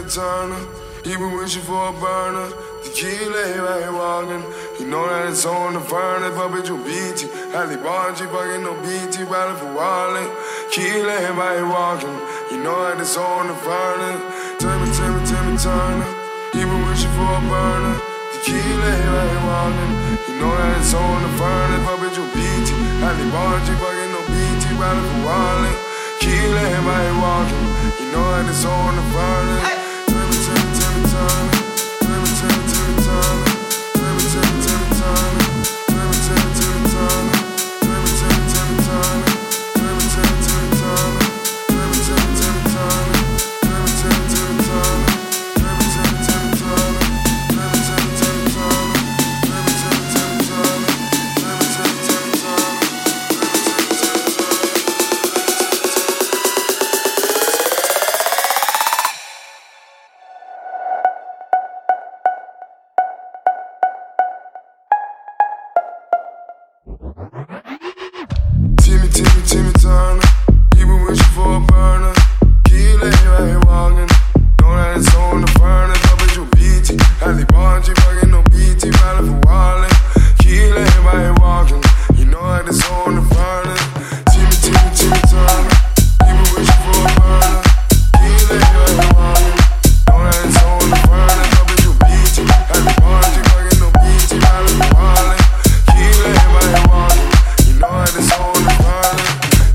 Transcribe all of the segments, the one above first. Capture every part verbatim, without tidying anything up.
Timmy Turner. He been wishing for a burner. Tequila, right here walking. You know that it's on the furnace. Puppet your B T. Halle Bargy, fucking no B T. Riding for Wally. Tequila, right here walking. You know that it's on the furnace. Timmy, Timmy, Timmy Turner. He been wishing for a burner. Tequila, right here walking. You know that it's on the furnace. Puppet your B T. Halle Bargy, fucking no B T. Riding for Wally. Tequila, right here walking. You know that it's on the furnace. Timmy, Timmy, Timmy Turner. Timmy, Timmy, Timmy Turner. Timmy, Timmy, Timmy Turner. Timmy, Timmy, Timmy Turner. Timmy, Timmy, Timmy Turner. Timmy, Timmy, Timmy Turner. Timmy, Timmy, Timmy Turner. Timmy, Timmy, Timmy Turner. Timmy, Timmy, Timmy Turner. Timmy, Timmy, Timmy Turner. Timmy, Timmy, Timmy Turner. Timmy, Timmy, Timmy Turner. Timmy, Timmy, Timmy Turner. He been wishing for a burner. Tequila, right here walking. Know that it's on the furnace. Puppet your B T. Halle Bargy, fucking no B T. Riding for Wally. Tequila, right here walking. You know that it's on the furnace. Timmy, Timmy, Timmy Turner. He been wishing for a burner. Tequila, right here walking. Know that it's on the furnace. Puppet your B T. Halle Bargy, fucking no B T. Riding for Wally. Tequila, right here walking. You know that it's on the furnace.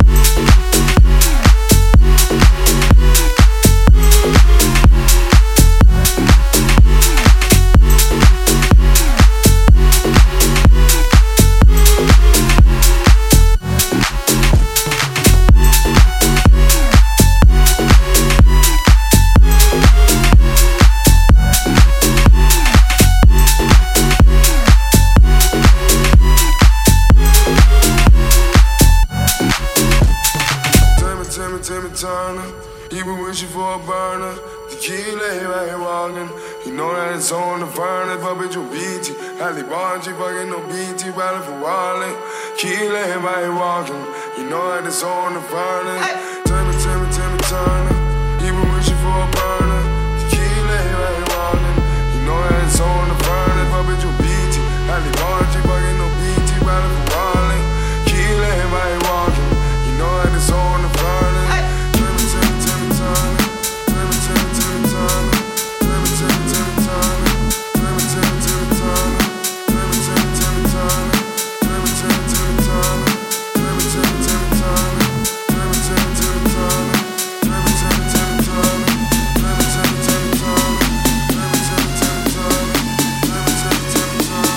Timmy, Timmy Turner. He been wishing for a burner. Tequila, right here walking. You know that it's on the furnace. Puppet your B T. Halle Bargy, fucking no B T. Riding for Wally. Tequila, right here walking. You know that it's on the furnace. Timmy, Timmy, Timmy Turner. He been wishing for a burner. Tequila, right here walking. You know that it's on the furnace. Puppet your B T. Halle Bargy, fucking no B T. Riding for Wally. Tequila, right here walking. You know that it's on the furnace. Timmy, Timmy, Timmy Turner. Timmy, Timmy, Timmy Turner. Timmy, Timmy, Timmy Turner. Timmy, Timmy, Timmy Turner. Timmy, Timmy, Timmy Turner. Timmy, Timmy, Timmy Turner. Timmy, Timmy, Timmy Turner. Timmy, Timmy, Timmy Turner. Timmy, Timmy, Timmy Turner. Timmy, Timmy, Timmy Turner. Timmy, Timmy, Timmy Turner. Timmy, Timmy, Timmy Turner.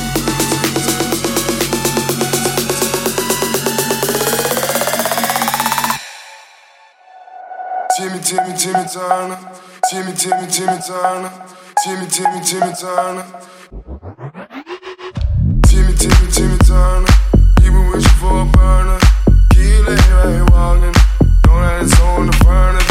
Timmy, Timmy, Timmy Turner. Timmy, Timmy, Timmy Turner. Timmy, Timmy, Timmy Turner. Timmy, Timmy, Timmy Turner. He been wishing for a burner. Tequila, right here walking. Know that it's on the furnace.